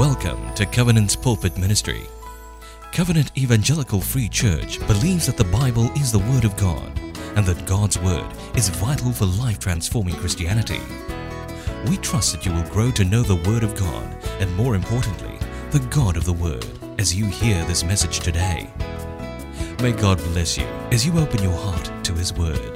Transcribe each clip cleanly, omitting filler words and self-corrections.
Welcome to Covenant's Pulpit Ministry. Covenant Evangelical Free Church believes that the Bible is the Word of God and that God's Word is vital for life-transforming Christianity. We trust that you will grow to know the Word of God and, more importantly, the God of the Word as you hear this message today. May God bless you as you open your heart to His Word.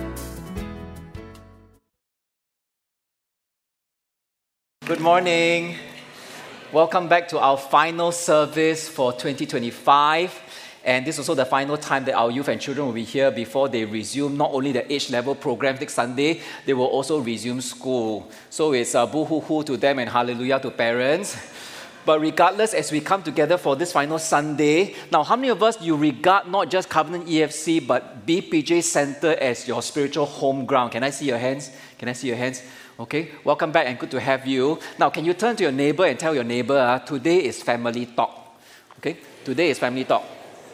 Good morning. Welcome back to our final service for 2025. And this is also the final time that our youth and children will be here before they resume not only the age level program next Sunday, they will also resume school. So it's a boo-hoo-hoo to them and hallelujah to parents. But regardless, as we come together for this final Sunday, now how many of us you regard not just Covenant EFC but BPJ Center as your spiritual home ground? Can I see your hands? Can I see your hands? Okay, welcome back and good to have you. Now, can you turn to your neighbor and tell your neighbor, today is family talk. Okay, today is family talk.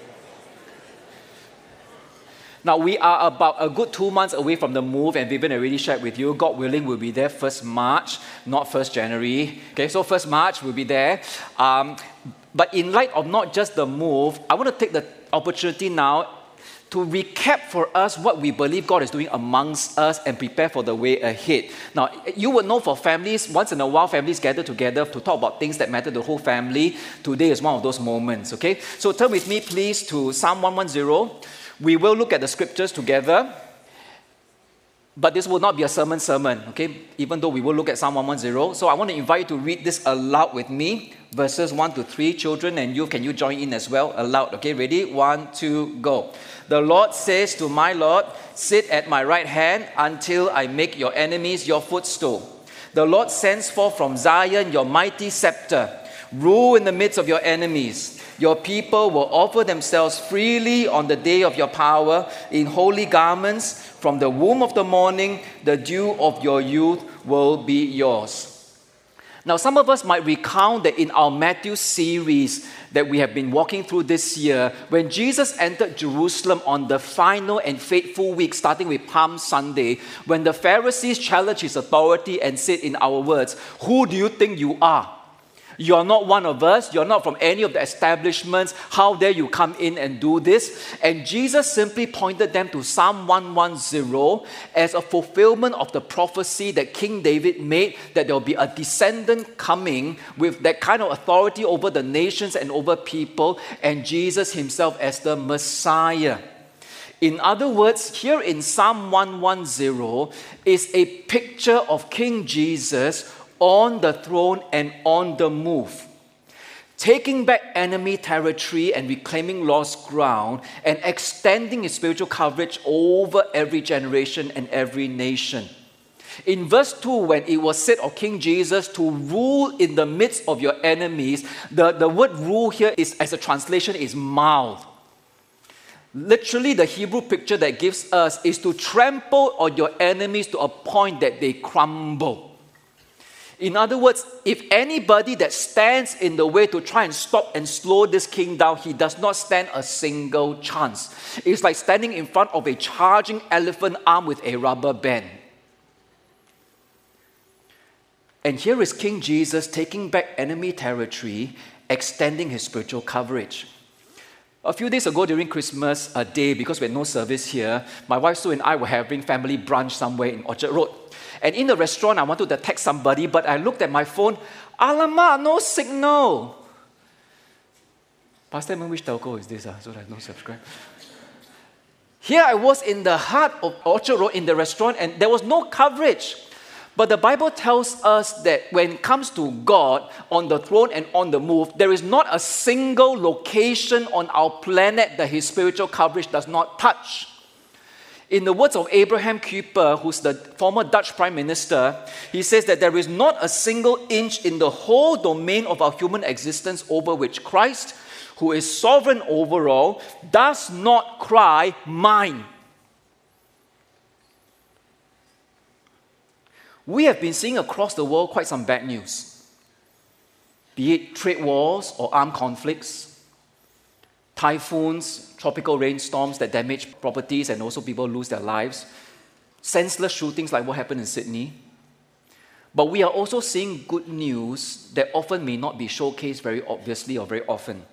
Now, we are about a good 2 months away from the move, and Vivian already shared with you, God willing, we'll be there 1st March, not 1st January. Okay, so 1st March, we'll be there. But in light of not just the move, I want to take the opportunity now to recap for us what we believe God is doing amongst us and prepare for the way ahead. Now, you would know for families, once in a while, families gather together to talk about things that matter to the whole family. Today is one of those moments, okay? So turn with me, please, to Psalm 110. We will look at the scriptures together, but this will not be a sermon, okay? Even though we will look at Psalm 110. So I want to invite you to read this aloud with me, verses 1 to 3. Children and you, can you join in as well? Aloud, okay? Ready? 1, 2, go. The Lord says to my Lord, sit at my right hand until I make your enemies your footstool. The Lord sends forth from Zion your mighty scepter. Rule in the midst of your enemies. Your people will offer themselves freely on the day of your power in holy garments. From the womb of the morning, the dew of your youth will be yours. Now, some of us might recount that in our Matthew series that we have been walking through this year, when Jesus entered Jerusalem on the final and fateful week, starting with Palm Sunday, when the Pharisees challenged his authority and said in our words, "Who do you think you are? You're not one of us. You're not from any of the establishments. How dare you come in and do this?" And Jesus simply pointed them to Psalm 110 as a fulfillment of the prophecy that King David made, that there will be a descendant coming with that kind of authority over the nations and over people, and Jesus himself as the Messiah. In other words, here in Psalm 110 is a picture of King Jesus on the throne and on the move, taking back enemy territory and reclaiming lost ground and extending his spiritual coverage over every generation and every nation. In verse 2, when it was said of King Jesus to rule in the midst of your enemies, the word rule here is, as a translation, is mild. Literally, the Hebrew picture that gives us is to trample on your enemies to a point that they crumble. In other words, if anybody that stands in the way to try and stop and slow this king down, he does not stand a single chance. It's like standing in front of a charging elephant armed with a rubber band. And here is King Jesus taking back enemy territory, extending his spiritual coverage. A few days ago during Christmas Day, because we had no service here, my wife Sue and I were having family brunch somewhere in Orchard Road. And in the restaurant, I wanted to text somebody, but I looked at my phone. Alamak, no signal. Pastor, which telco is this? So that I don't subscribe. Here I was in the heart of Orchard Road in the restaurant, and there was no coverage. But the Bible tells us that when it comes to God on the throne and on the move, there is not a single location on our planet that his spiritual coverage does not touch. In the words of Abraham Kuyper, who's the former Dutch Prime Minister, he says that there is not a single inch in the whole domain of our human existence over which Christ, who is sovereign over all, does not cry, "Mine." We have been seeing across the world quite some bad news, be it trade wars or armed conflicts, typhoons, tropical rainstorms that damage properties and also people lose their lives, senseless shootings like what happened in Sydney. But we are also seeing good news that often may not be showcased very obviously or very often.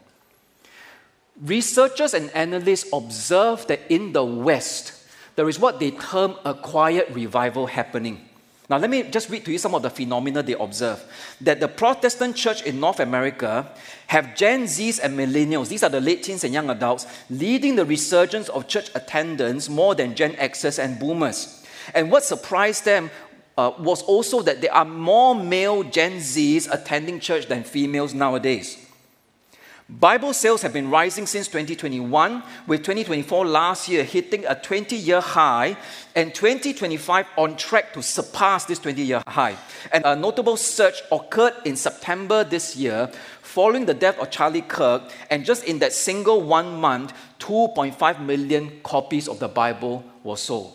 Researchers and analysts observe that in the West, there is what they term a quiet revival happening. Now, let me just read to you some of the phenomena they observe. That the Protestant church in North America have Gen Zs and millennials, these are the late teens and young adults, leading the resurgence of church attendance more than Gen Xers and boomers. And what surprised them was also that there are more male Gen Zs attending church than females nowadays. Bible sales have been rising since 2021, with 2024 last year hitting a 20-year high, and 2025 on track to surpass this 20-year high. And a notable surge occurred in September this year, following the death of Charlie Kirk, and just in that single 1 month, 2.5 million copies of the Bible were sold.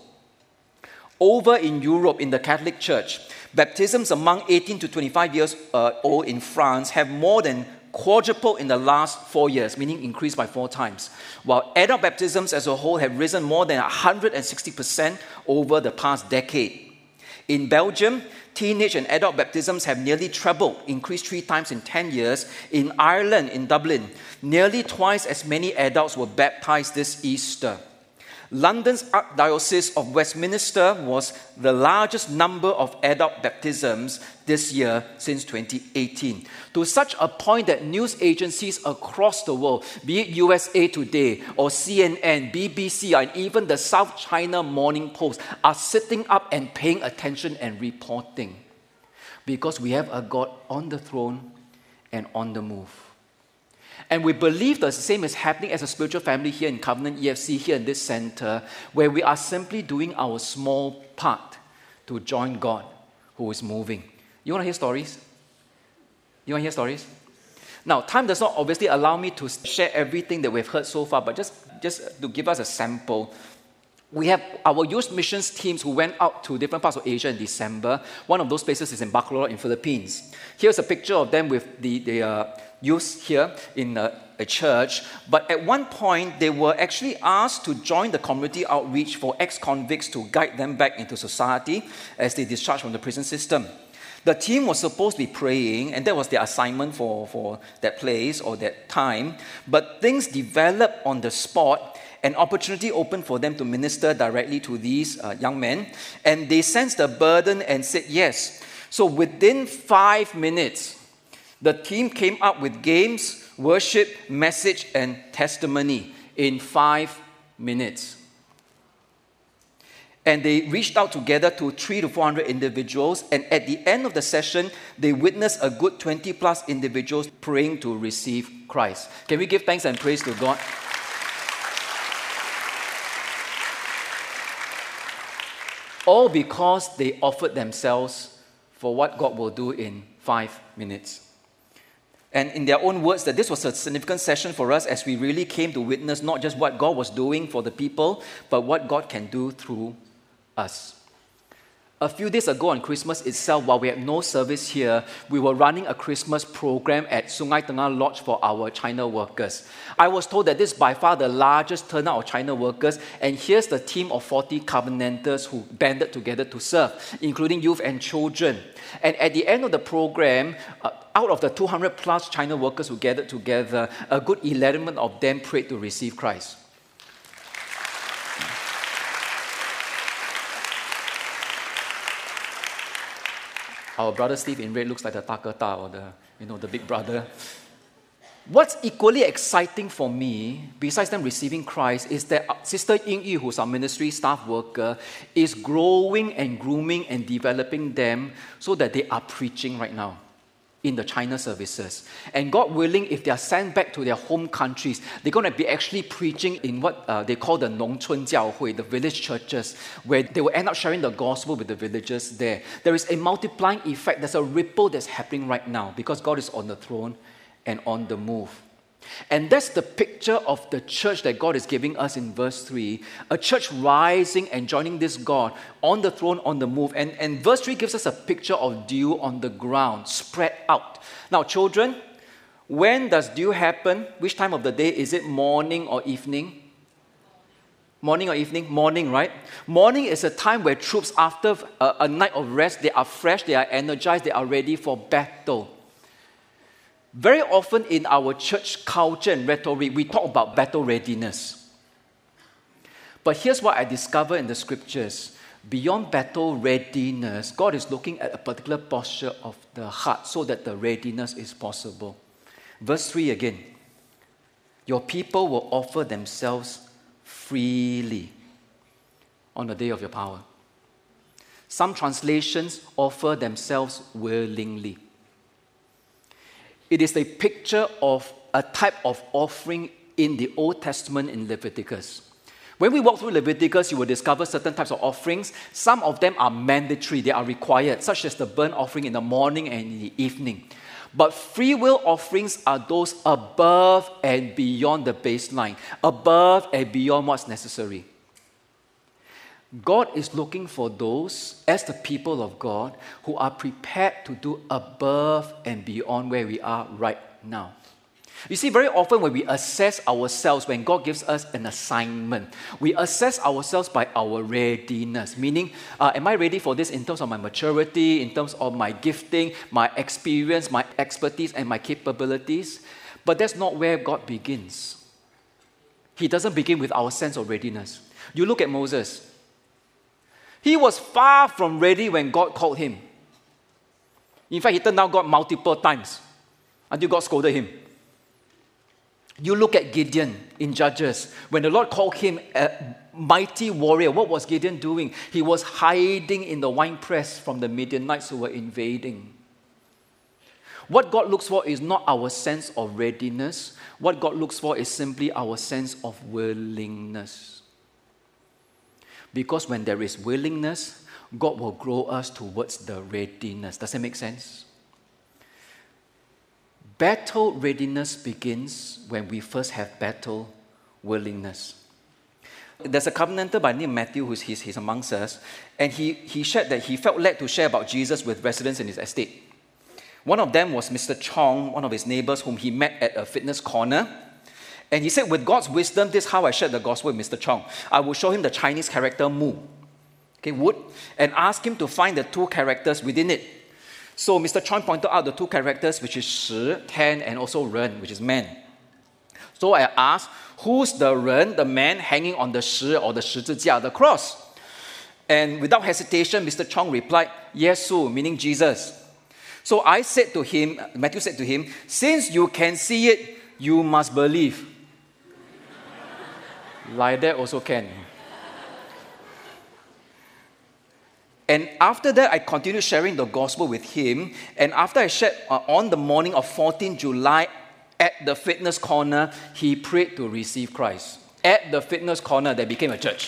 Over in Europe, in the Catholic Church, baptisms among 18 to 25 years old in France have more than quadrupled in the last 4 years, meaning increased by 4 times, while adult baptisms as a whole have risen more than 160% over the past decade. In Belgium, teenage and adult baptisms have nearly trebled, increased 3 times in 10 years. In Ireland, in Dublin, nearly twice as many adults were baptized this Easter. London's Archdiocese of Westminster was the largest number of adult baptisms this year since 2018, to such a point that news agencies across the world, be it USA Today or CNN, BBC, and even the South China Morning Post, are sitting up and paying attention and reporting, because we have a God on the throne and on the move. And we believe the same is happening as a spiritual family here in Covenant EFC, here in this center, where we are simply doing our small part to join God who is moving. You want to hear stories? You want to hear stories? Now, time does not obviously allow me to share everything that we've heard so far, but just to give us a sample, we have our youth missions teams who went out to different parts of Asia in December. One of those places is in Bacolod in Philippines. Here's a picture of them with the youth here in a church. But at one point, they were actually asked to join the community outreach for ex-convicts to guide them back into society as they discharge from the prison system. The team was supposed to be praying, and that was their assignment for that place or that time. But things developed on the spot. An opportunity opened for them to minister directly to these young men, and they sensed the burden and said yes. So within 5 minutes, the team came up with games, worship, message, and testimony in 5 minutes. And they reached out together to 300 to 400 individuals, and at the end of the session, they witnessed a good 20 plus individuals praying to receive Christ. Can we give thanks and praise to God? All because they offered themselves for what God will do in 5 minutes. And in their own words, that this was a significant session for us as we really came to witness not just what God was doing for the people, but what God can do through us. A few days ago on Christmas itself, while we had no service here, we were running a Christmas program at Sungai Tengah Lodge for our China workers. I was told that this is by far the largest turnout of China workers, and here's the team of 40 Covenanters who banded together to serve, including youth and children. And at the end of the program, out of the 200 plus China workers who gathered together, a good 11 of them prayed to receive Christ. Our brother Steve in red looks like the Takata or the big brother. What's equally exciting for me, besides them receiving Christ, is that Sister Ying Yu, who's our ministry staff worker, is growing and grooming and developing them so that they are preaching right now in the China services. And God willing, if they are sent back to their home countries, they're going to be actually preaching in what they call the Nongchun Jiaohui, the village churches, where they will end up sharing the gospel with the villagers there. There is a multiplying effect. There's a ripple that's happening right now because God is on the throne and on the move. And that's the picture of the church that God is giving us in verse 3. A church rising and joining this God on the throne, on the move. And verse 3 gives us a picture of dew on the ground, spread out. Now, children, when does dew happen? Which time of the day? Is it morning or evening? Morning or evening? Morning, right? Morning is a time where troops, after a night of rest, they are fresh, they are energized, they are ready for battle. Very often in our church culture and rhetoric, we talk about battle readiness. But here's what I discovered in the scriptures. Beyond battle readiness, God is looking at a particular posture of the heart so that the readiness is possible. Verse 3 again. Your people will offer themselves freely on the day of your power. Some translations offer themselves willingly. It is a picture of a type of offering in the Old Testament in Leviticus. When we walk through Leviticus, you will discover certain types of offerings. Some of them are mandatory, they are required, such as the burnt offering in the morning and in the evening. But free will offerings are those above and beyond the baseline, above and beyond what's necessary. God is looking for those, as the people of God, who are prepared to do above and beyond where we are right now. You see, very often when we assess ourselves, when God gives us an assignment, we assess ourselves by our readiness. Meaning, am I ready for this in terms of my maturity, in terms of my gifting, my experience, my expertise, and my capabilities? But that's not where God begins. He doesn't begin with our sense of readiness. You look at Moses. He was far from ready when God called him. In fact, he turned down God multiple times until God scolded him. You look at Gideon in Judges. When the Lord called him a mighty warrior, what was Gideon doing? He was hiding in the winepress from the Midianites who were invading. What God looks for is not our sense of readiness. What God looks for is simply our sense of willingness. Because when there is willingness, God will grow us towards the readiness. Does that make sense? Battle readiness begins when we first have battle willingness. There's a covenanter by the name of Matthew he's amongst us, and he shared that he felt led to share about Jesus with residents in his estate. One of them was Mr. Chong, one of his neighbors whom he met at a fitness corner. And he said, with God's wisdom, this is how I shared the gospel with Mr. Chong. I will show him the Chinese character Mu, wood, and ask him to find the two characters within it. So Mr. Chong pointed out the two characters, which is Shi, 10, and also Ren, which is man. So I asked, who's the Ren, the man hanging on the Shi or the Shizijia, the cross? And without hesitation, Mr. Chong replied, Yesu, meaning Jesus. So I said to him, Matthew said to him, since you can see it, you must believe. Like that also can. And after that, I continued sharing the gospel with him. And after I shared on the morning of 14 July at the fitness corner, he prayed to receive Christ. At the fitness corner, that became a church.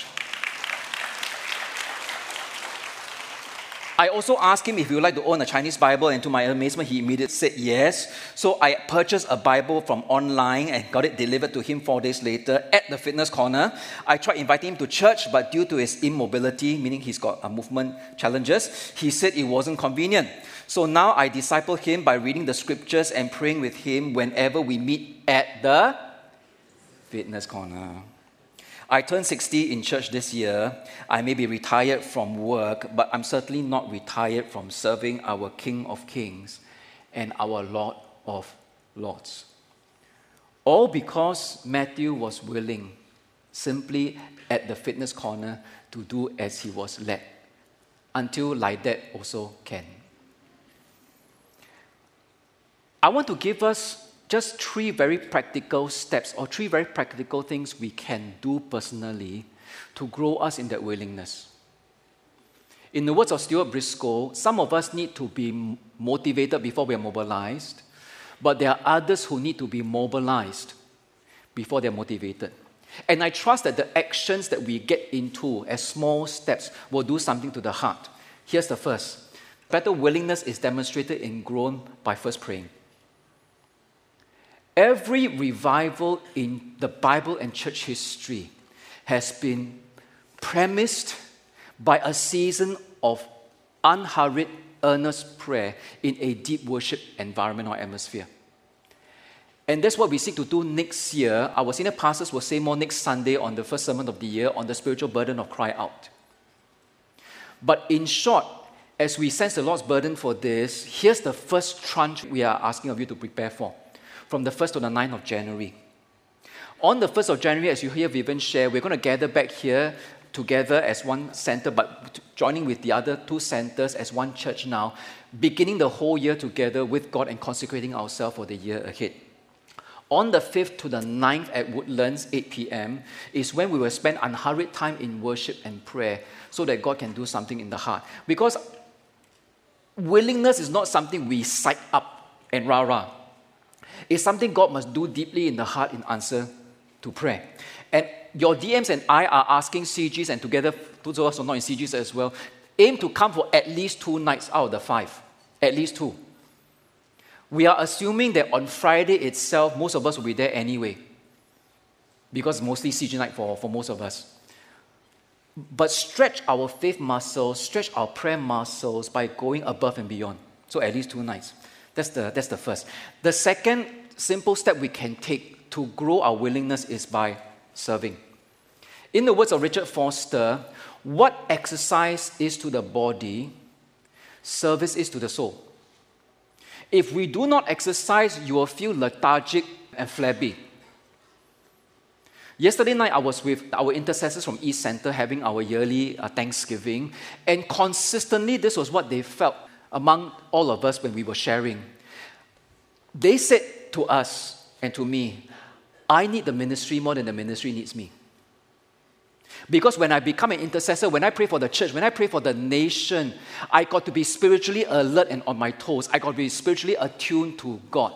I also asked him if he would like to own a Chinese Bible, and to my amazement, he immediately said yes. So I purchased a Bible from online and got it delivered to him 4 days later at the fitness corner. I tried inviting him to church, but due to his immobility, meaning he's got movement challenges, he said it wasn't convenient. So now I disciple him by reading the scriptures and praying with him whenever we meet at the fitness corner. I turned 60 in church this year. I may be retired from work, but I'm certainly not retired from serving our King of Kings and our Lord of Lords. All because Matthew was willing, simply at the fitness corner, to do as he was led. Until like that also can. I want to give us just 3 very practical steps or 3 very practical things we can do personally to grow us in that willingness. In the words of Stuart Briscoe, some of us need to be motivated before we are mobilized, but there are others who need to be mobilized before they're motivated. And I trust that the actions that we get into as small steps will do something to the heart. Here's the first. Better willingness is demonstrated in grown by first praying. Every revival in the Bible and church history has been premised by a season of unhurried, earnest prayer in a deep worship environment or atmosphere. And that's what we seek to do next year. Our senior pastors will say more next Sunday on the first sermon of the year on the spiritual burden of cry out. But in short, as we sense the Lord's burden for this, here's the first tranche we are asking of you to prepare for, from the 1st to the 9th of January. On the 1st of January, as you hear Vivian share, we're going to gather back here together as one center, but joining with the other two centers as one church now, beginning the whole year together with God and consecrating ourselves for the year ahead. On the 5th to the 9th at Woodlands, 8 p.m., is when we will spend unhurried time in worship and prayer so that God can do something in the heart. Because willingness is not something we psych up and rah-rah. It's something God must do deeply in the heart in answer to prayer. And your DMs and I are asking CGs, and together, those of us who are not in CGs as well, aim to come for at least 2 nights out of the 5. At least 2. We are assuming that on Friday itself, most of us will be there anyway, because mostly CG night for most of us. But stretch our faith muscles, stretch our prayer muscles by going above and beyond. So at least 2 nights. That's the first. The second simple step we can take to grow our willingness is by serving. In the words of Richard Foster, what exercise is to the body, service is to the soul. If we do not exercise, you will feel lethargic and flabby. Yesterday night, I was with our intercessors from East Center having our yearly Thanksgiving, and consistently, this was what they felt among all of us when we were sharing. They said to us and to me, I need the ministry more than the ministry needs me. Because when I become an intercessor, when I pray for the church, when I pray for the nation, I got to be spiritually alert and on my toes. I got to be spiritually attuned to God.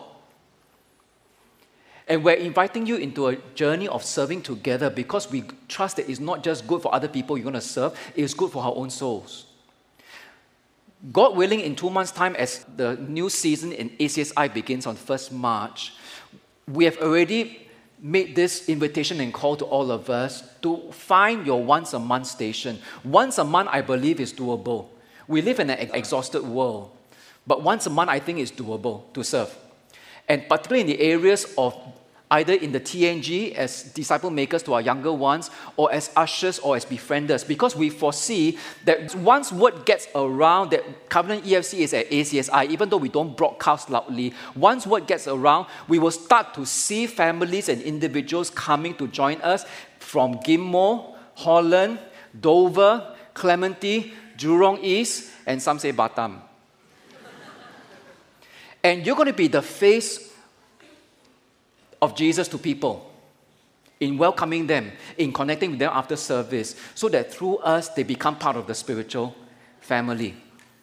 And we're inviting you into a journey of serving together because we trust that it's not just good for other people you're going to serve, it's good for our own souls. God willing, in 2 months' time, as the new season in ACSI begins on 1st March, we have already made this invitation and call to all of us to find your once-a-month station. Once a month, I believe, is doable. We live in an exhausted world, but once a month, I think, is doable to serve. And particularly in the areas of either in the TNG as disciple makers to our younger ones, or as ushers, or as befrienders, because we foresee that once word gets around that Covenant EFC is at ACSI, even though we don't broadcast loudly, once word gets around, we will start to see families and individuals coming to join us from Ghim Moh, Holland, Dover, Clementi, Jurong East, and some say Batam. And you're going to be the face of Jesus to people, in welcoming them, in connecting with them after service, so that through us, they become part of the spiritual family.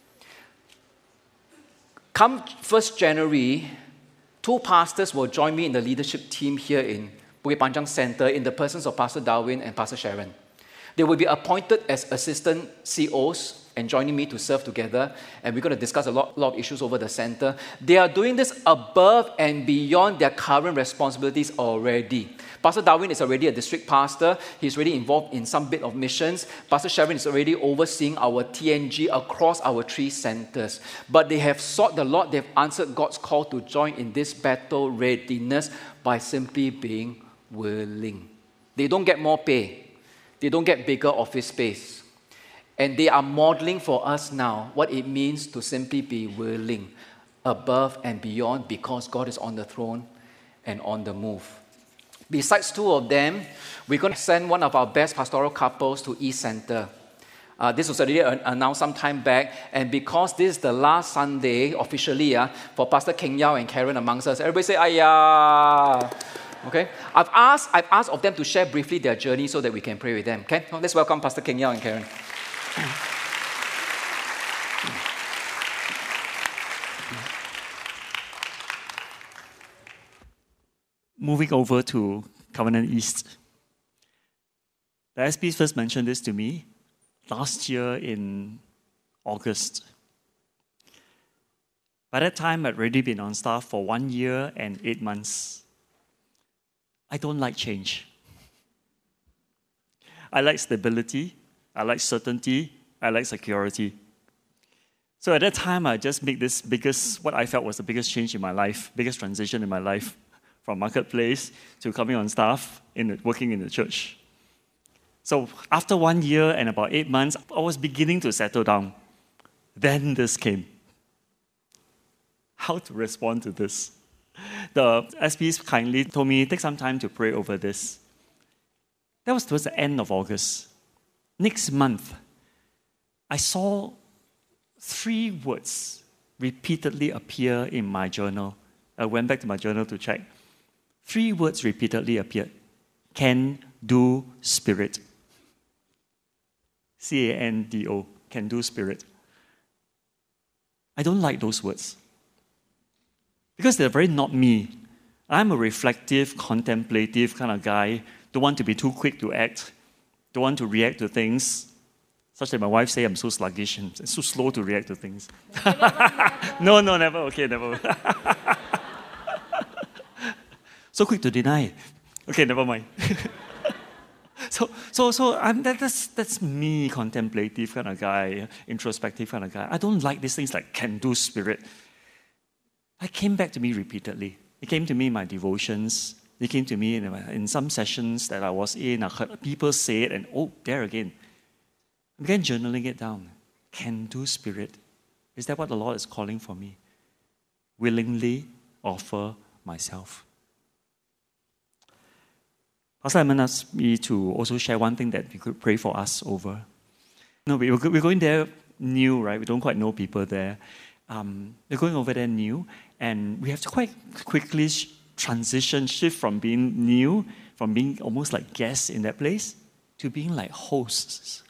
Come 1st January, 2 pastors will join me in the leadership team here in Bukit Panjang Center in the persons of Pastor Darwin and Pastor Sharon. They will be appointed as assistant COs and joining me to serve together, and we're going to discuss a lot of issues over the center. They are doing this above and beyond their current responsibilities already. Pastor Darwin is already a district pastor. He's already involved in some bit of missions. Pastor Sharon is already overseeing our TNG across our 3 centers. But they have sought the Lord. They've answered God's call to join in this battle readiness by simply being willing. They don't get more pay. They don't get bigger office space. And they are modeling for us now what it means to simply be willing, above and beyond, because God is on the throne and on the move. Besides 2 of them, we're going to send one of our best pastoral couples to East Center. This was already announced some time back, and because this is the last Sunday officially for Pastor Keng Yao and Karen amongst us, everybody say, "Ayah!" Okay? I've asked of them to share briefly their journey so that we can pray with them. Okay? Now let's welcome Pastor Keng Yao and Karen. Moving over to Covenant East. The SPs first mentioned this to me last year in August. By that time, I'd already been on staff for 1 year and 8 months. I don't like change. I like stability, I like certainty, I like security. So at that time, I just made this what I felt was the biggest change in my life, biggest transition in my life, from Marketplace to coming on staff, working in the church. So after 1 year and about 8 months, I was beginning to settle down. Then this came. How to respond to this? The SPs kindly told me, take some time to pray over this. That was towards the end of August. Next month, I saw 3 words repeatedly appear in my journal. I went back to my journal to check. 3 words repeatedly appeared. Can do spirit. C-A-N-D-O. Can do spirit. I don't like those words. Because they're very not me. I'm a reflective, contemplative kind of guy. Don't want to be too quick to act. Don't want to react to things. Such that my wife say I'm so sluggish and so slow to react to things. No, never. Okay, never. So quick to deny. Okay, never mind. That's me, contemplative kind of guy, introspective kind of guy. I don't like these things like can-do spirit. It came back to me repeatedly. It came to me in my devotions. It came to me in some sessions that I was in. I heard people say it, and there again. I began journaling it down. Can-do spirit. Is that what the Lord is calling for me? Willingly offer myself. Pastor Edmund asked me to also share one thing that we could pray for us over. We're going there new, right? We don't quite know people there. We're going over there new, and we have to quite quickly shift from being new, from being almost like guests in that place, to being like hosts.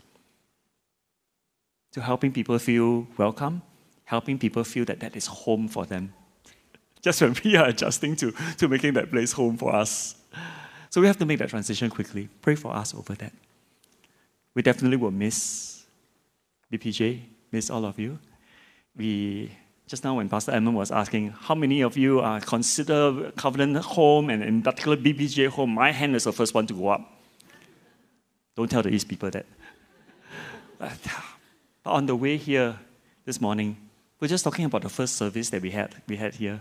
To helping people feel welcome, helping people feel that is home for them. Just when we are adjusting to making that place home for us. So we have to make that transition quickly. Pray for us over that. We definitely will miss BPJ, miss all of you. Just now when Pastor Edmund was asking, how many of you consider Covenant home and in particular BPJ home, my hand is the first one to go up. Don't tell the East people that. But on the way here this morning, we're just talking about the first service that we had here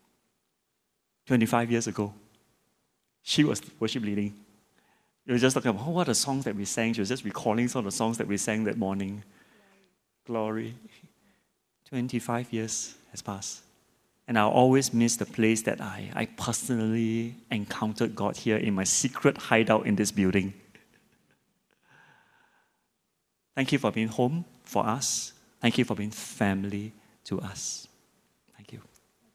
25 years ago. She was worship leading. We were just talking about what the songs that we sang. She was just recalling some of the songs that we sang that morning. Glory. 25 years has passed. And I'll always miss the place that I personally encountered God here in my secret hideout in this building. Thank you for being home for us. Thank you for being family to us. Thank you.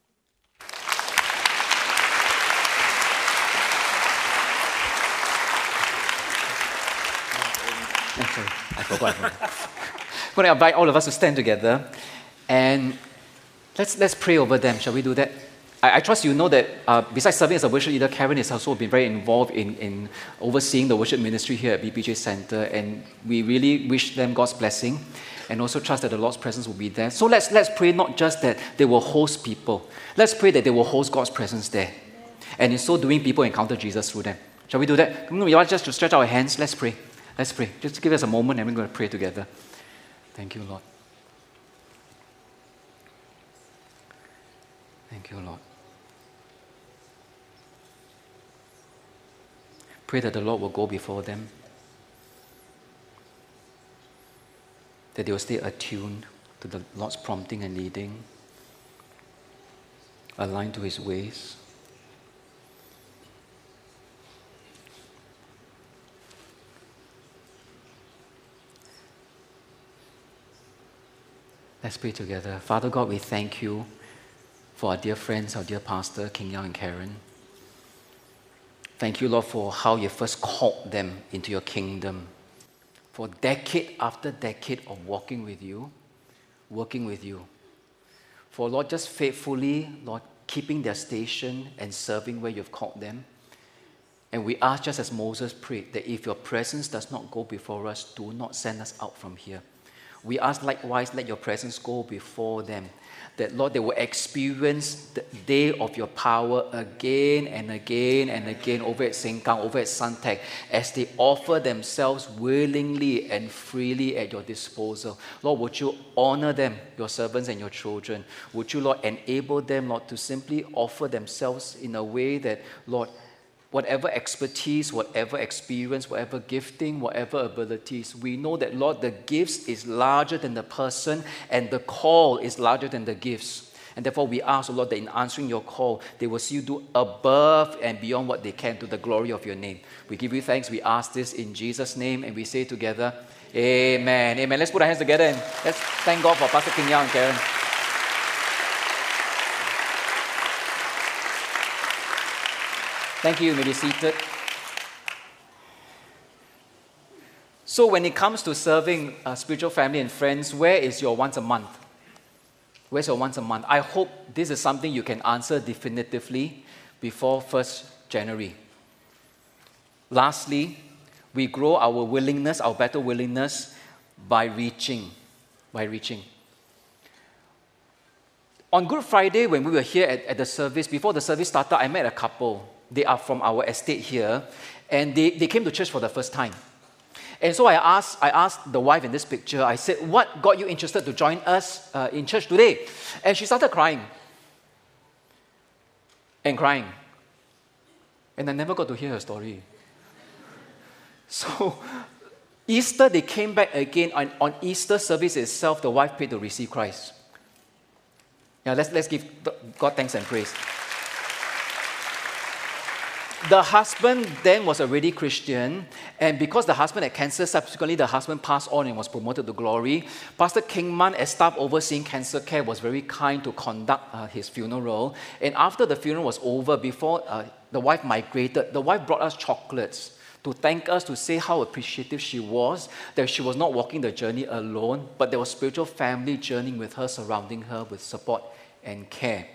Sorry, I forgot. I'm going to invite all of us to stand together and let's pray over them. Shall we do that? I trust you know that besides serving as a worship leader, Karen has also been very involved in overseeing the worship ministry here at BPJ Center, and we really wish them God's blessing and also trust that the Lord's presence will be there. So let's pray not just that they will host people. Let's pray that they will host God's presence there. And in so doing, people encounter Jesus through them. Shall we do that? We want just to stretch our hands. Let's pray. Let's pray. Just give us a moment and we're going to pray together. Thank you, Lord. Thank you, Lord. Pray that the Lord will go before them, that they will stay attuned to the Lord's prompting and leading, aligned to His ways. Let's pray together. Father God, we thank you for our dear friends, our dear pastor, King Yang and Karen. Thank you, Lord, for how you first called them into your kingdom. For decade after decade of walking with you, working with you. For, Lord, just faithfully, Lord, keeping their station and serving where you've called them. And we ask, just as Moses prayed, that if your presence does not go before us, do not send us out from here. We ask likewise, let your presence go before them. That, Lord, they will experience the day of your power again and again and again over at Sengkang, over at Suntec, as they offer themselves willingly and freely at your disposal. Lord, would you honor them, your servants and your children? Would you, Lord, enable them, Lord, to simply offer themselves in a way that, Lord, whatever expertise, whatever experience, whatever gifting, whatever abilities, we know that, Lord, the gifts is larger than the person and the call is larger than the gifts. And therefore, we ask, Lord, that in answering your call, they will see you do above and beyond what they can to the glory of your name. We give you thanks. We ask this in Jesus' name, and we say together, Amen. Amen. Let's put our hands together and let's thank God for Pastor King Yao and Karen. Thank you. You may be seated. So when it comes to serving spiritual family and friends, where is your once a month? Where's your once a month? I hope this is something you can answer definitively before 1st January. Lastly, we grow our willingness, our better willingness, by reaching. On Good Friday, when we were here at the service, before the service started, I met a couple. They are from our estate here, and they came to church for the first time. And so I asked the wife in this picture, I said, what got you interested to join us in church today? And she started crying. And crying. And I never got to hear her story. So, Easter, they came back again. On Easter service itself, the wife prayed to receive Christ. Yeah, let's give God thanks and praise. The husband then was already Christian, and because the husband had cancer, subsequently the husband passed on and was promoted to glory. Pastor Kingman, as staff overseeing cancer care, was very kind to conduct his funeral. And after the funeral was over, before the wife migrated, the wife brought us chocolates to thank us, to say how appreciative she was, that she was not walking the journey alone, but there was spiritual family journeying with her, surrounding her with support and care.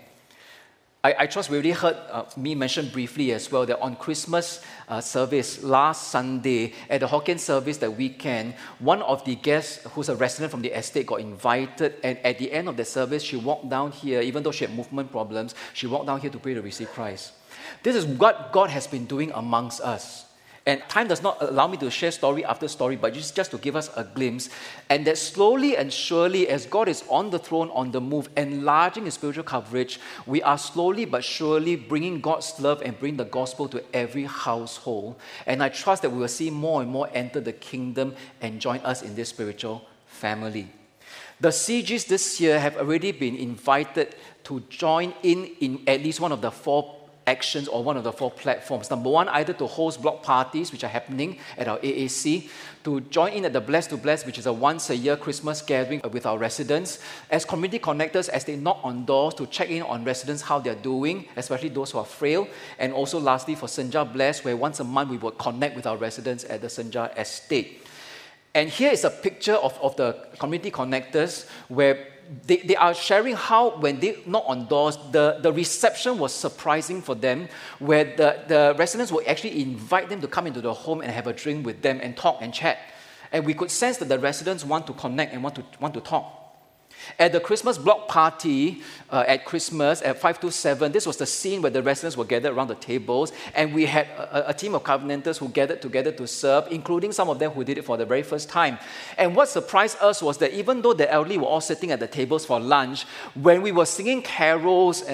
I trust we already heard me mention briefly as well that on Christmas service last Sunday, at the Hokkien service that weekend, one of the guests who's a resident from the estate got invited, and at the end of the service, she walked down here, even though she had movement problems, she walked down here to pray to receive Christ. This is what God has been doing amongst us. And time does not allow me to share story after story, but just to give us a glimpse. And that slowly and surely, as God is on the throne, on the move, enlarging His spiritual coverage, we are slowly but surely bringing God's love and bring the gospel to every household. And I trust that we will see more and more enter the kingdom and join us in this spiritual family. The CGs this year have already been invited to join in at least one of the 4 actions or one of the 4 platforms. Number 1, either to host block parties, which are happening at our AAC, to join in at the Bless to Bless, which is a once-a-year Christmas gathering with our residents, as community connectors, as they knock on doors to check in on residents, how they're doing, especially those who are frail, and also lastly for Senja Bless, where once a month we will connect with our residents at the Senja estate. And here is a picture of the community connectors where they are sharing how when they knock on doors, the reception was surprising for them, where the residents will actually invite them to come into the home and have a drink with them and talk and chat. And we could sense that the residents want to connect and want to talk. At the Christmas block party at Christmas at 527, this was the scene where the residents were gathered around the tables, and we had a team of covenanters who gathered together to serve, including some of them who did it for the very first time. And what surprised us was that even though the elderly were all sitting at the tables for lunch, when we were singing carols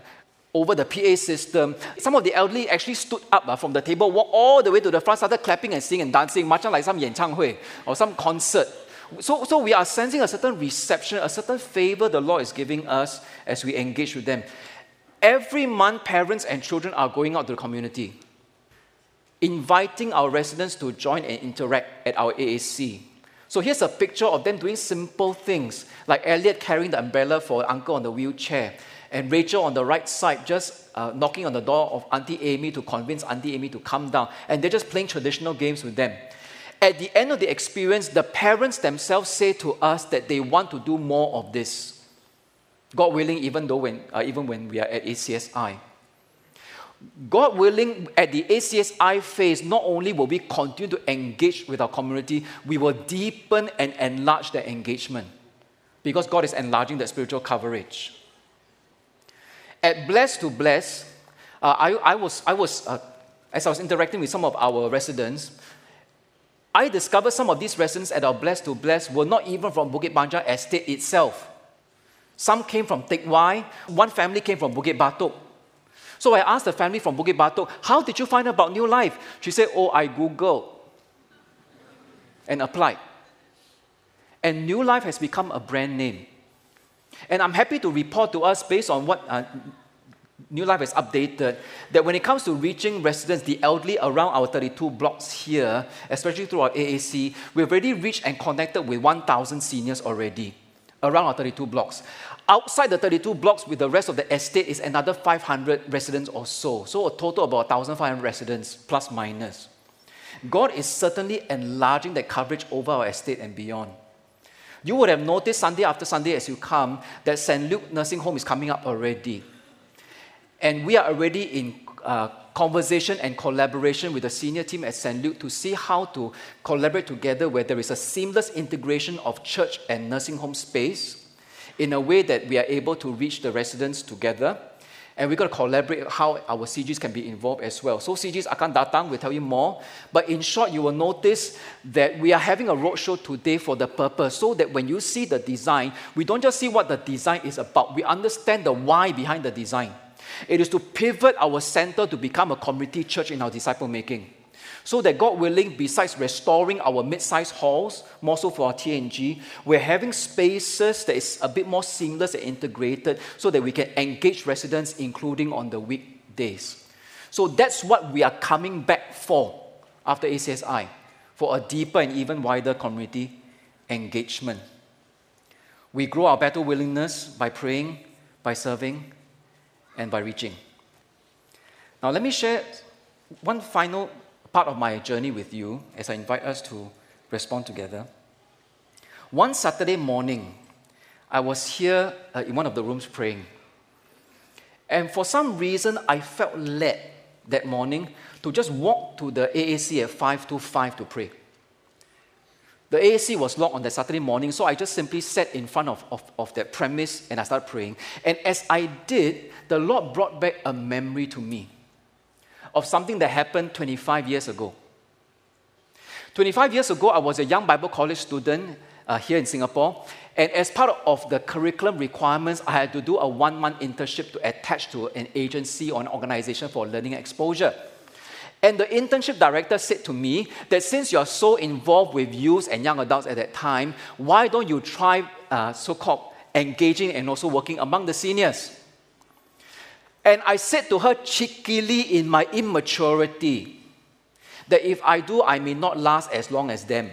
over the PA system, some of the elderly actually stood up from the table, walked all the way to the front, started clapping and singing and dancing, much like some 演唱会 or some concert. So we are sensing a certain reception, a certain favor the Lord is giving us as we engage with them. Every month, parents and children are going out to the community, inviting our residents to join and interact at our AAC. So here's a picture of them doing simple things, like Elliot carrying the umbrella for uncle on the wheelchair, and Rachel on the right side just knocking on the door of Auntie Amy to convince Auntie Amy to come down. And they're just playing traditional games with them. At the end of the experience, the parents themselves say to us that they want to do more of this. God willing, even when we are at ACSI. God willing, at the ACSI phase, not only will we continue to engage with our community, we will deepen and enlarge the engagement because God is enlarging the spiritual coverage. At Bless to Bless, as I was interacting with some of our residents, I discovered some of these residents at our Bless to Bless were not even from Bukit Panjang estate itself. Some came from Teck Whye. One family came from Bukit Batok. So I asked the family from Bukit Batok, how did you find out about New Life? She said, I Googled and applied. And New Life has become a brand name. And I'm happy to report to us, based on what New Life has updated, that when it comes to reaching residents, the elderly around our 32 blocks here, especially through our AAC, we've already reached and connected with 1,000 seniors already around our 32 blocks. Outside the 32 blocks with the rest of the estate is another 500 residents or so. So a total of about 1,500 residents, plus minus. God is certainly enlarging that coverage over our estate and beyond. You would have noticed Sunday after Sunday as you come that St. Luke Nursing Home is coming up already. And we are already in conversation and collaboration with the senior team at St. Luke to see how to collaborate together where there is a seamless integration of church and nursing home space in a way that we are able to reach the residents together. And we're going to collaborate how our CGs can be involved as well. So CGs akan datang, we'll tell you more. But in short, you will notice that we are having a roadshow today for the purpose, so that when you see the design, we don't just see what the design is about. We understand the why behind the design. It is to pivot our center to become a community church in our disciple making. So that God willing, besides restoring our mid-sized halls, more so for our TNG, we're having spaces that is a bit more seamless and integrated so that we can engage residents, including on the weekdays. So that's what we are coming back for after ACSI, for a deeper and even wider community engagement. We grow our battle willingness by praying, by serving, and by reaching. Now let me share one final part of my journey with you as I invite us to respond together. One Saturday morning, I was here in one of the rooms praying. And for some reason, I felt led that morning to just walk to the AAC at 5 to 5 to pray. The AAC was locked on that Saturday morning, so I just simply sat in front of that premise and I started praying. And as I did, the Lord brought back a memory to me of something that happened 25 years ago. 25 years ago, I was a young Bible college student here in Singapore, and as part of the curriculum requirements, I had to do a 1-month internship to attach to an agency or an organization for learning exposure. And the internship director said to me that since you're so involved with youth and young adults at that time, why don't you try so-called engaging and also working among the seniors? And I said to her cheekily in my immaturity that if I do, I may not last as long as them.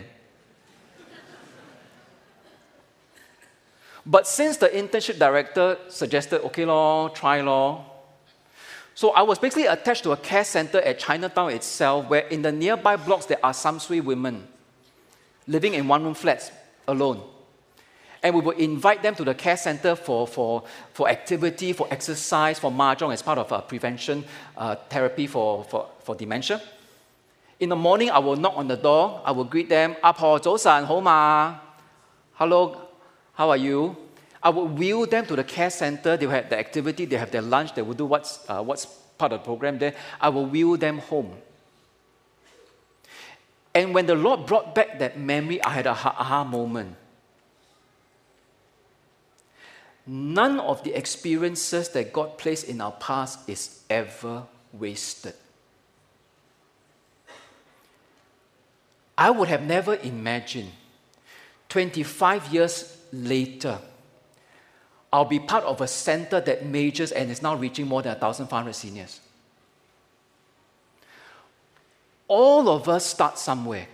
But since the internship director suggested, okay lor, try lor. So I was basically attached to a care center at Chinatown itself, where in the nearby blocks there are Samsui women living in one-room flats alone. And we would invite them to the care center for activity, for exercise, for mahjong as part of prevention therapy for dementia. In the morning, I will knock on the door. I will greet them. "Apo, 早晨，好嘛? Hello, how are you?" I would wheel them to the care center. They will have the activity, they have their lunch, they will do what's part of the program there. I will wheel them home. And when the Lord brought back that memory, I had a aha moment. None of the experiences that God placed in our past is ever wasted. I would have never imagined 25 years later, I'll be part of a center that majors and is now reaching more than 1,500 seniors. All of us start somewhere,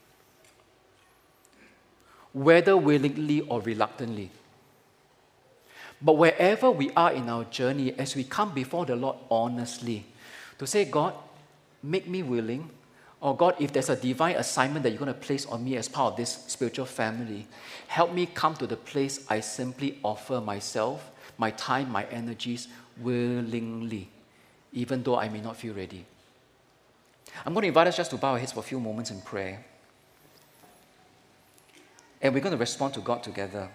whether willingly or reluctantly. But wherever we are in our journey, as we come before the Lord honestly, to say, "God, make me willing," or "God, if there's a divine assignment that you're going to place on me as part of this spiritual family, help me come to the place I simply offer myself, my time, my energies willingly even though I may not feel ready. I'm going to invite us just to bow our heads for a few moments in prayer. And we're going to respond to God together.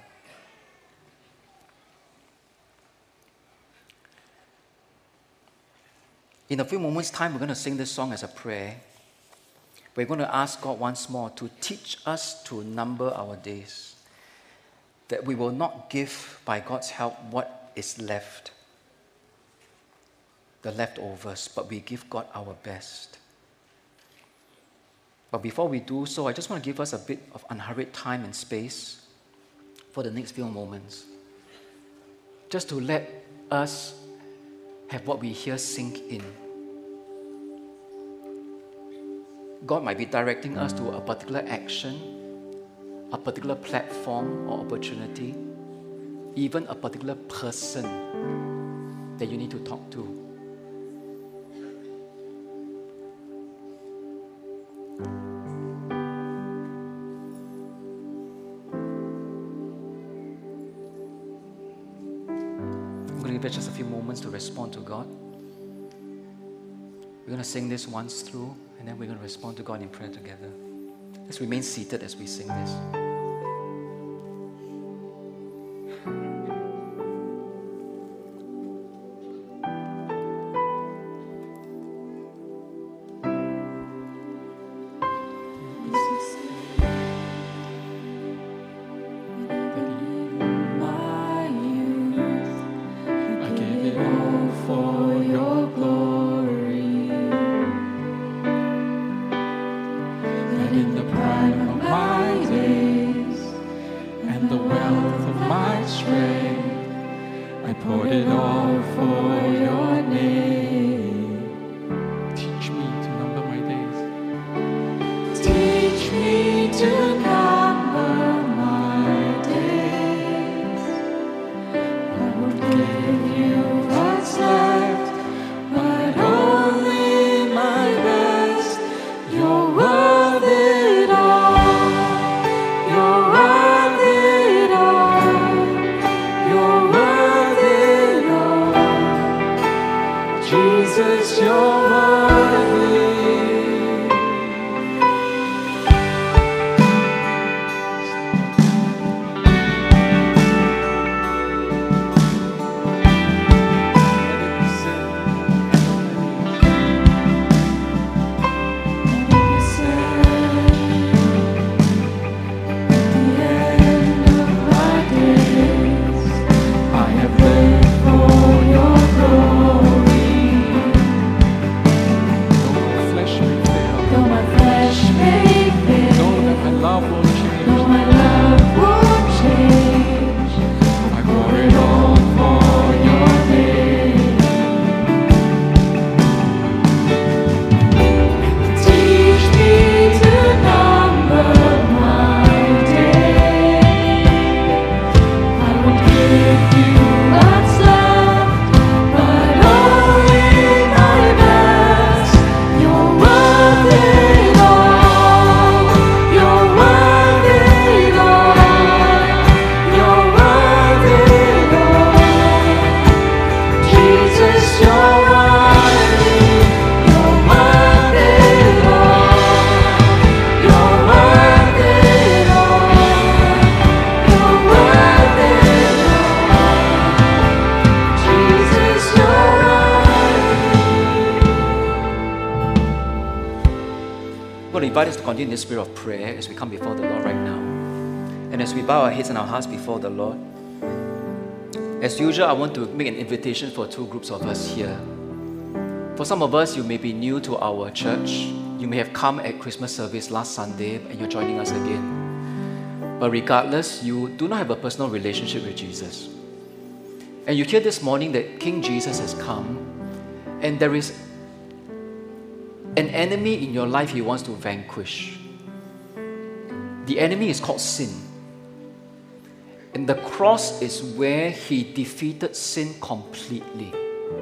In a few moments' time, we're going to sing this song as a prayer. We're going to ask God once more to teach us to number our days, that we will not give, by God's help, what is left, the leftovers, but we give God our best. But before we do so, I just want to give us a bit of unhurried time and space for the next few moments, just to let us have what we hear sink in. God might be directing us to a particular action, a particular platform or opportunity, even a particular person that you need to talk to. I'm going to give it just a few moments to respond to God. We're going to sing this once through, and then we're going to respond to God in prayer together. Let's remain seated as we sing this. Invite us to continue in this spirit of prayer as we come before the Lord right now. And as we bow our heads and our hearts before the Lord, as usual, I want to make an invitation for two groups of us here. For some of us, you may be new to our church. You may have come at Christmas service last Sunday and you're joining us again. But regardless, you do not have a personal relationship with Jesus. And you hear this morning that King Jesus has come and there is an enemy in your life he wants to vanquish. The enemy is called sin. And the cross is where he defeated sin completely,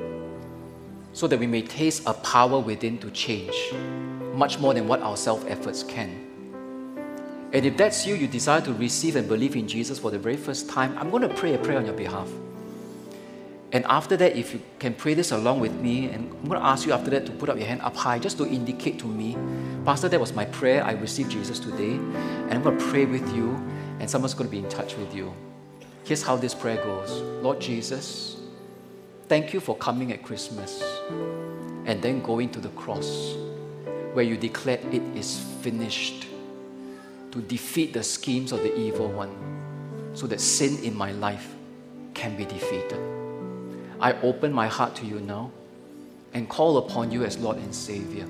so that we may taste a power within to change, much more than what our self-efforts can. And if that's you, you desire to receive and believe in Jesus for the very first time, I'm going to pray a prayer on your behalf. And after that, if you can pray this along with me, and I'm going to ask you after that to put up your hand up high just to indicate to me, Pastor, that was my prayer. I received Jesus today, and I'm going to pray with you, and someone's going to be in touch with you. Here's how this prayer goes. Lord Jesus, thank you for coming at Christmas and then going to the cross where you declared it is finished to defeat the schemes of the evil one so that sin in my life can be defeated. I open my heart to you now and call upon you as Lord and Savior.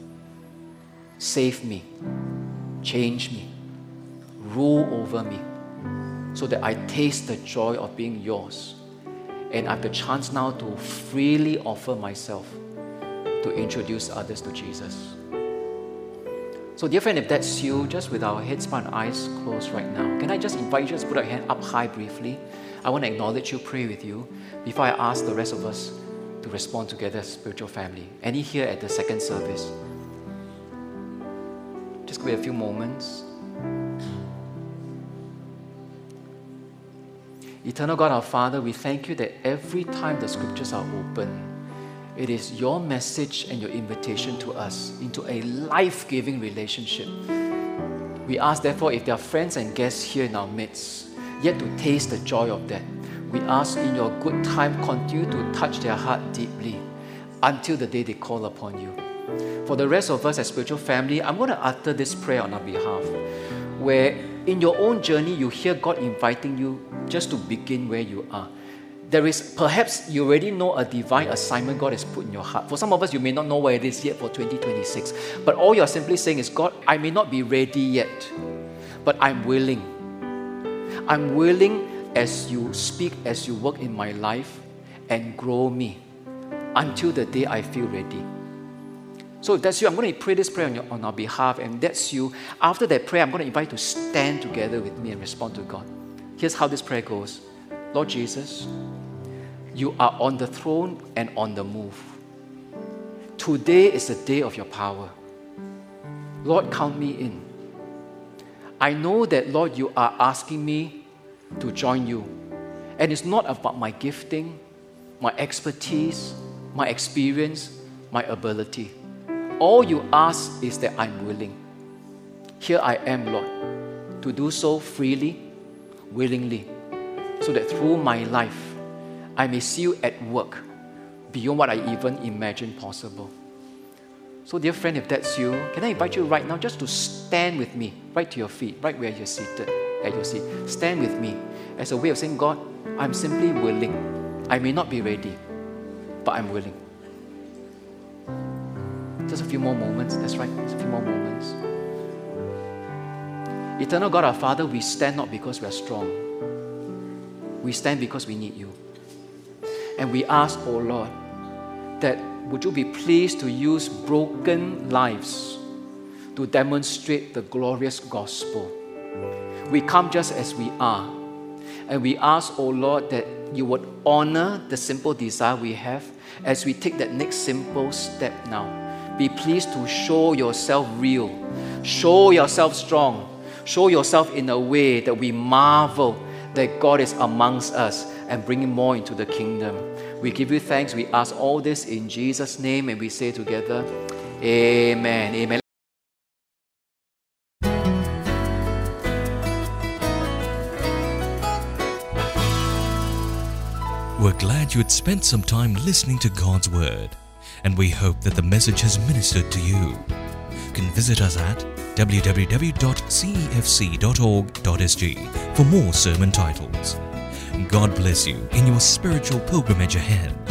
Save me, change me, rule over me so that I taste the joy of being yours. And I have the chance now to freely offer myself to introduce others to Jesus. So dear friend, if that's you, just with our heads bowed and eyes closed right now, can I just invite you to just put your hand up high briefly? I want to acknowledge you, pray with you, before I ask the rest of us to respond together as spiritual family. Any here at the second service? Just give it a few moments. Eternal God, our Father, we thank you that every time the scriptures are open, it is your message and your invitation to us into a life-giving relationship. We ask, therefore, if there are friends and guests here in our midst, yet to taste the joy of that, we ask in your good time, continue to touch their heart deeply until the day they call upon you. For the rest of us as spiritual family, I'm going to utter this prayer on our behalf, where in your own journey, you hear God inviting you just to begin where you are. There is, perhaps you already know a divine assignment God has put in your heart. For some of us, you may not know where it is yet for 2026. But all you're simply saying is, God, I may not be ready yet, but I'm willing. I'm willing as you speak, as you work in my life and grow me until the day I feel ready. So if that's you, I'm going to pray this prayer on our behalf, and that's you. After that prayer, I'm going to invite you to stand together with me and respond to God. Here's how this prayer goes. Lord Jesus, you are on the throne and on the move. Today is the day of your power. Lord, count me in. I know that, Lord, you are asking me to join you. And it's not about my gifting, my expertise, my experience, my ability. All you ask is that I'm willing. Here I am, Lord, to do so freely, willingly, so that through my life, I may see you at work beyond what I even imagined possible. So dear friend, if that's you, can I invite you right now just to stand with me, right to your feet, right where you're seated, at your seat. Stand with me as a way of saying, God, I'm simply willing. I may not be ready, but I'm willing. Just a few more moments. That's right, just a few more moments. Eternal God, our Father, we stand not because we are strong. We stand because we need you. And we ask, oh Lord, that would you be pleased to use broken lives to demonstrate the glorious gospel. We come just as we are. And we ask, oh Lord, that you would honor the simple desire we have as we take that next simple step now. Be pleased to show yourself real. Show yourself strong. Show yourself in a way that we marvel that God is amongst us and bringing more into the kingdom. We give you thanks. We ask all this in Jesus' name, and we say together, Amen. Amen. We're glad you had spent some time listening to God's Word, and we hope that the message has ministered to you. You can visit us at www.cefc.org.sg for more sermon titles. God bless you in your spiritual pilgrimage ahead.